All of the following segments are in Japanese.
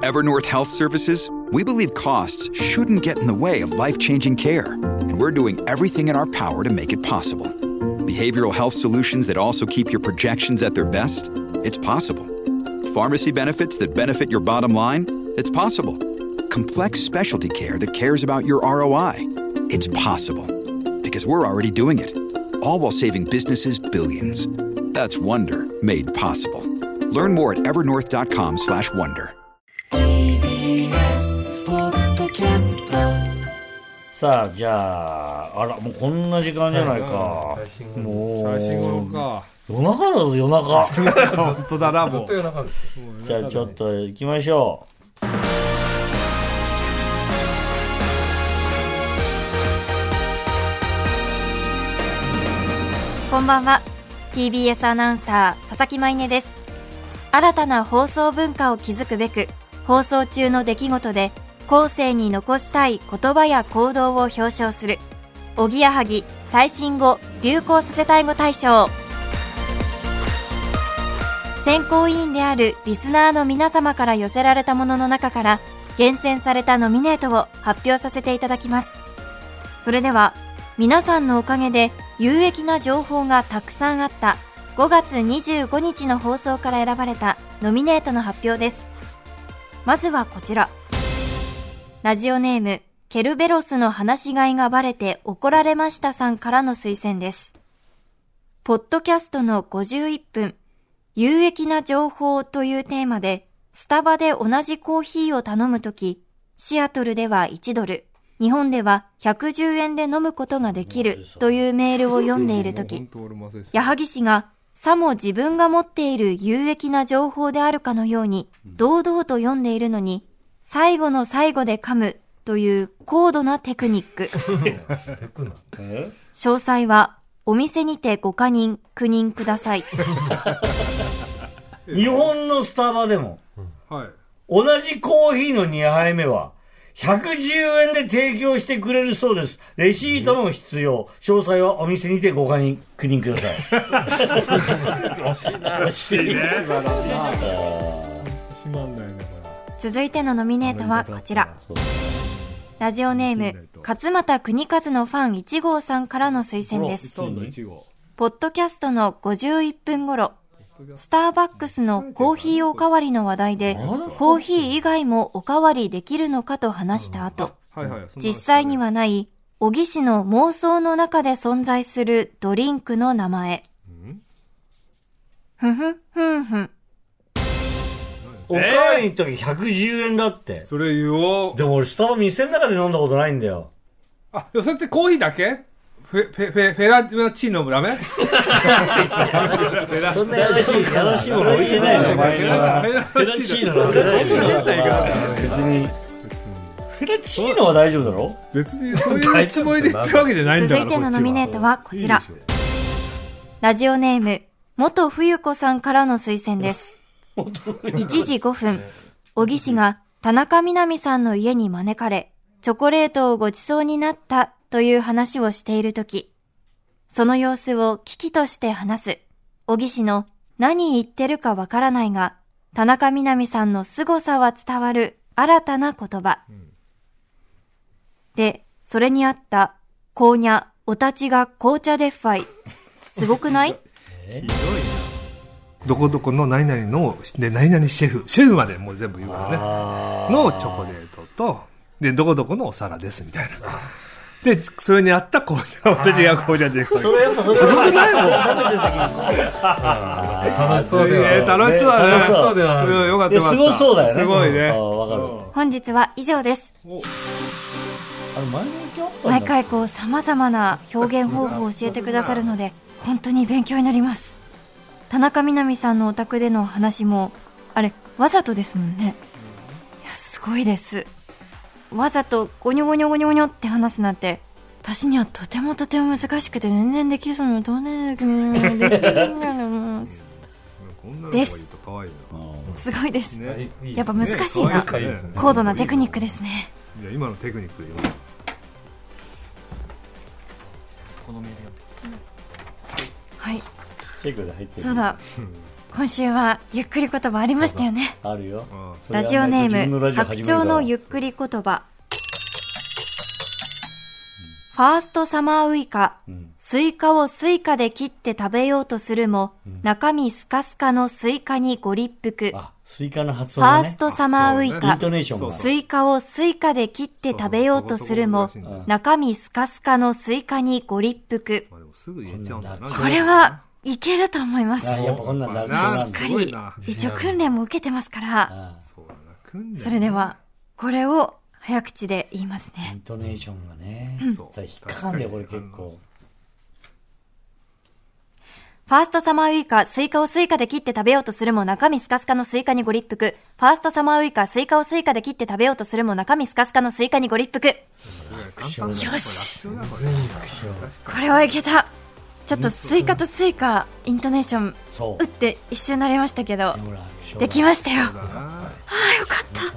Evernorth Health Services, we believe costs shouldn't get in the way of life-changing care, and we're doing everything in our power to make it possible. Behavioral health solutions that also keep your projections at their best? It's possible. Pharmacy benefits that benefit your bottom line? It's possible. Complex specialty care that cares about your ROI? It's possible. Because we're already doing it. All while saving businesses billions. That's Wonder made possible. Learn more at evernorth.com/wonder. TBS ポッドキャスト。 さあじゃあもうこんな時間じゃないか、もう最新頃か。 夜中だぞ夜中本当だな、もうずっと夜中です。 じゃあちょっと行きましょう。 こんばんは。 TBS アナウンサー佐々木舞音です。新たな放送文化を築くべく、放送中の出来事で後世に残したい言葉や行動を表彰するおぎやはぎ最新語・流行させたい語大賞。選考委員であるリスナーの皆様から寄せられたものの中から厳選されたノミネートを発表させていただきます。それでは皆さんのおかげで有益な情報がたくさんあった5月25日の放送から選ばれたノミネートの発表です。まずはこちら。ラジオネームケルベロスの放し飼いがバレて怒られましたさんからの推薦です。ポッドキャストの51分有益な情報というテーマで、スタバで同じコーヒーを頼むとき、シアトルでは1ドル、日本では110円で飲むことができるというメールを読んでいるとき、矢作氏がさも自分が持っている有益な情報であるかのように堂々と読んでいるのに、最後の最後で噛むという高度なテクニック。詳細はお店にてご確認ください。 日本のスタバでも、 はい、 同じコーヒーの2杯目は110円で提供してくれるそうです。レシートも必要。詳細はお店にてご確認ください。 惜しいね。 続いてのノミネートはこちら。ラジオネーム勝俣邦和のファン1号さんからの推薦です。ポッドキャストの51分頃、スターバックスのコーヒーおかわりの話題で、コーヒー以外もおかわりできるのかと話した後、実際にはない小木氏の妄想の中で存在するドリンクの名前。ふん。 おかわりの時110円だって。 それ言おう。 でも俺スタバ店の中で飲んだことないんだよ。 あ、それってコーヒーだけ？フェラチーノもダメ？ そんなやらしいもの置いてないの。フェラチーノなんてないよ。別にフェラチーノは大丈夫だろ？ 別にそういうつもりで言ってるわけじゃないんだから。 続いてのノミネートはこちら。ラジオネーム元冬子さんからの推薦です。1時5分、小木氏が田中みな実さんの家に招かれ、チョコレートをごちそうになったという話をしているとき、その様子を危機として話す、小木氏の何言ってるかわからないが、田中みな実さんの凄さは伝わる新たな言葉。で、それにあった、こうにゃ、おたちが紅茶でっファイ。すごくない？ ひどいな。どこどこの何々ので何々シェフまでもう全部言うからねのチョコレートとでどこどこのお皿ですみたいなでそれにあった紅茶私が紅茶でそれやっぱすごくないもん食べてる時に楽しそうでは楽しそうだね楽しそうではよかったすごそうだよね。 すごいね。 本日は以上です。毎回こう様々な表現方法を教えてくださるので本当に勉強になります。田中みな実さんのお宅での話もあれわざとですもんね。いやすごいです。わざとゴニョゴニョゴニョゴニョって話すなんて私にはとても難しくて全然できそうなのどうねです。すごいです、ね、やっぱ難しいな、ね、高度なテクニックですね。 いや今のテクニックではいチェックで入ってる。 そうだ今週はゆっくり言葉ありましたよね。 あるよ。 ラジオネーム白鳥のゆっくくり言葉。ファーストサマーウイカ、スイカをスイカで切って食べようとするも、中身スカスカのスイカにご立腹。 スイカの発ファ音ね。 ーストサマーウイイカン、トネーションが。 スイカをスイカで切って食べようとするも、中身スカスカのスイカにご立腹。 まあでもすぐ言えちゃうんだな。 これはいけると思います。 やっぱこんなんだ。 しっかり一応訓練も受けてますから。 そうだな、訓練それではこれを早口で言いますインね。 トネーションがね。 そう引っかかんでこれ結構。 ファーストサマーウイカ、スイカをスイカで切って食べようとするも中身スカスカのスイカにご立腹。ファーストサマーウイカ、スイカをスイカで切って食べようとするも中身スカスカのスイカにご立腹。 よしこれはいけた。ちょっとスイカとスイカイントネーションそう打って一瞬なりましたけど、 ほらできましたよ。 だな。 よかった。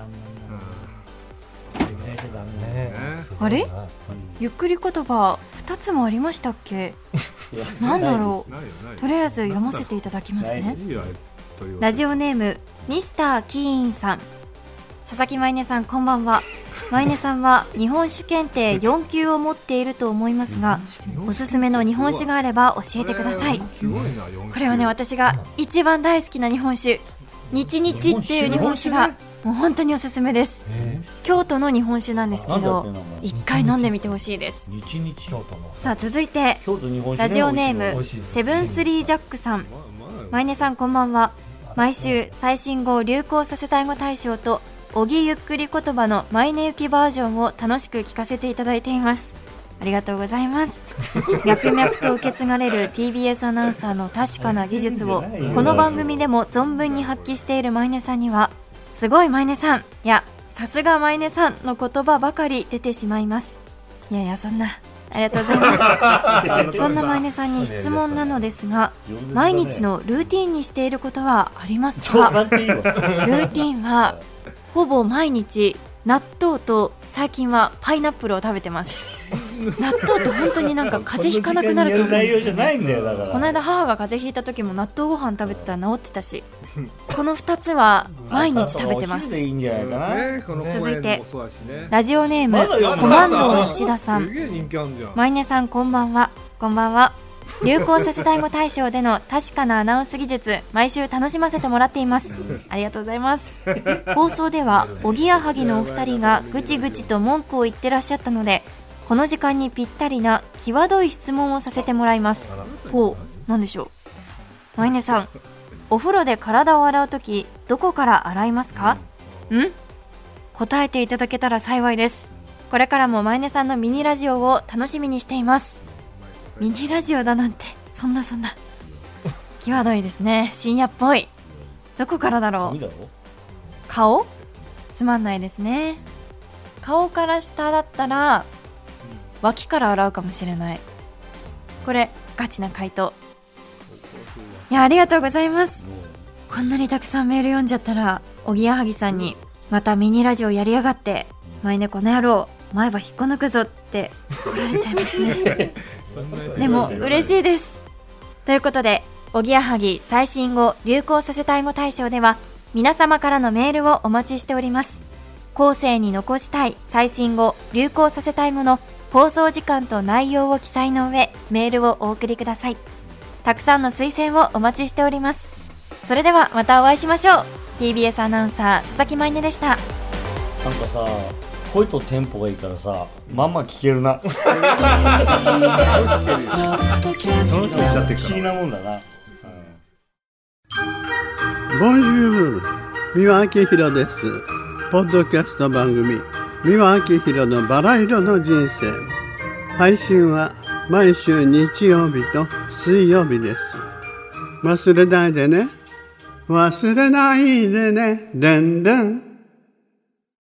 あれゆっくり言葉2つもありましたっけ？なんだろないよなう。 いとりあえず読ませていただきますね。 いいよラジオネームミスターキーンさん。佐々木舞音さんこんばんは。舞音さんは日本酒検定4級を持っていると思いますが、おすすめの日本酒があれば教えてください。 すごいな、 これはね、私が一番大好きな日本酒、日々っていう日本酒がもう本当におすすめです。京都の日本酒なんですけど、一回飲んでみてほしいです。 日々京都の。 さあ続いて京都日本酒ね。 ラジオネーム美味しいセブンスリージャックさん。マイネさんこんばんは。毎週最新語を流行させたい語大賞とおぎゆっくり言葉のマイネ行きバージョンを楽しく聞かせていただいています。ありがとうございます。脈々と受け継がれる TBS アナウンサーの確かな技術をこの番組でも存分に発揮しているマイネさんには、すごいマイネさんやさすがマイネさんの言葉ばかり出てしまいます。いやいや、そんな、ありがとうございますそんなマイネさんに質問なのですが、毎日のルーティンにしていることはありますか？ルーティンはほぼ毎日納豆と最近はパイナップルを食べてます。納豆って本当になんか風邪ひかなくなると思うんですよ。この間母が風邪ひいた時も納豆ご飯食べてたら治ってたし、この2つは毎日食べてます。続いてラジオネームコマンドの吉田さん。マイネさんこんばんは。こんばんは。流行させたい語大賞での確かなアナウンス技術、毎週楽しませてもらっています。ありがとうございます。放送ではおぎやはぎのお二人がぐちぐちと文句を言ってらっしゃったので、この時間にぴったりな際どい質問をさせてもらいます。ほう、なんでしょう。マイネさん、お風呂で体を洗うときどこから洗いますか？答えていただけたら幸いです。これからもマイネさんのミニラジオを楽しみにしています。ミニラジオだなんて、そんな際どいですね。深夜っぽい。どこからだろう。顔？つまんないですね。顔から下だったら脇から洗うかもしれない。これガチな回答。いや、ありがとうございます。こんなにたくさんメール読んじゃったら、おぎやはぎさんにまたミニラジオやりやがって、マイネこの野郎前歯引っこ抜くぞって怒られちゃいますねでも嬉しいです。ということで、おぎやはぎ最新語流行させたい語大賞では皆様からのメールをお待ちしております。後世に残したい最新語流行させたいもの、放送時間と内容を記載の上、メールをお送りください。たくさんの推薦をお待ちしております。それではまたお会いしましょう。 TBS アナウンサー佐々木舞音でした。 なんかさ、声とテンポがいいからさ、まんま聞けるな。不思議なもんだな。 ボンジュール、三輪明宏です。ポッドキャスト番組三輪明宏のバラ色の人生、配信は毎週日曜日と水曜日です。忘れないでね、忘れないでね、でんでん。